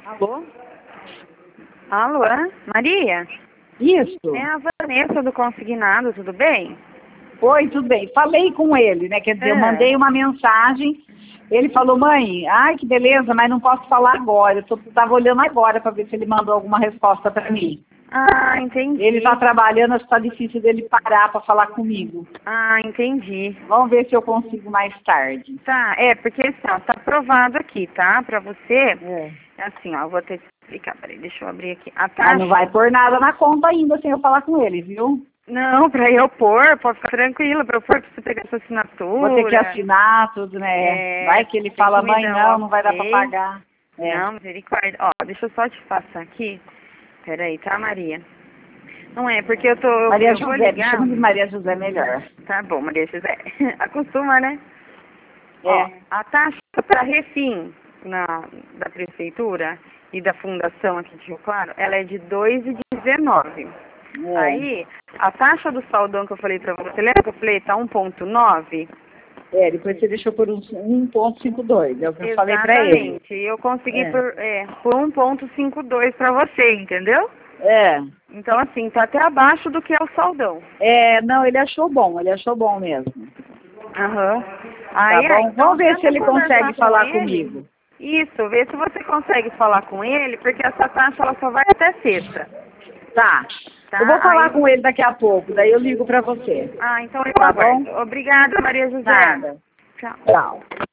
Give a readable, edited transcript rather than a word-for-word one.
Alô? Alô, Maria? Isso. É a Vanessa do Consignado, tudo bem? Oi, tudo bem. Falei com ele, né? Quer dizer, eu mandei uma mensagem. Ele falou, mãe, ai que beleza, mas não posso falar agora. Eu estava olhando agora para ver se ele mandou alguma resposta para mim. Ah, entendi. Ele está trabalhando, acho que está difícil dele parar para falar comigo. Ah, entendi. Vamos ver se eu consigo mais tarde. Tá, porque assim, ó, tá aprovado aqui, tá? Pra você, É. assim, ó, eu vou ter que explicar, peraí, deixa eu abrir aqui. A taxa... Mas não vai pôr nada na conta ainda sem eu falar com ele, viu? Não, pra eu pôr, pode ficar tranquila, pra eu pôr, pra você pegar essa assinatura. Vou ter que assinar tudo, né? Vai que ele tem fala, que me mãe, dar não vai dar para ok. pagar. Não, misericórdia. Ó, deixa eu só te passar aqui. Peraí, tá, Maria? Não é, porque eu Maria vou José, me ligar. chama de Maria José melhor. Tá bom, Maria José. Acostuma, né? É. Ó, a taxa para refim da prefeitura e da fundação aqui de Rio Claro, ela é de 2,19. Aí, a taxa do saldão que eu falei pra você, lembra que eu falei, tá 1,9? Depois você deixou por 1,52, é o que eu falei pra ele. Exatamente, eu consegui por 1,52 pra você, entendeu? Então, assim, tá até abaixo do que é o saldão. Não, ele achou bom mesmo. Aham. Aí, tá bom? Então, vamos ver se ele tenta conversar consegue falar com ele. comigo. Isso, vê se você consegue falar com ele, porque essa taxa ela só vai até sexta. Tá. Eu vou falar com ele daqui a pouco, daí eu ligo pra você. Ah, então eu tá aguardo. bom? Obrigada, Maria José. Nada. Tchau. Tchau.